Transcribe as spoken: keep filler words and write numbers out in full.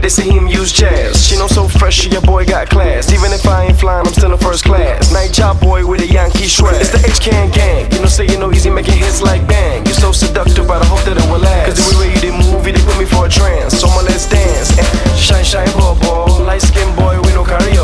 they say him use jazz. She know so fresh, your boy got class. Even if I ain't flying, I'm still in first class. Night job boy with a Yankee swag. It's the H-Can gang, you know say you know easy making hits like bang. You so seductive, but I hope that it will last. Cause the way you did movie, they put me for a trance. So I'ma let's dance. Shine, shine, ball, ball. Light skin boy with no career.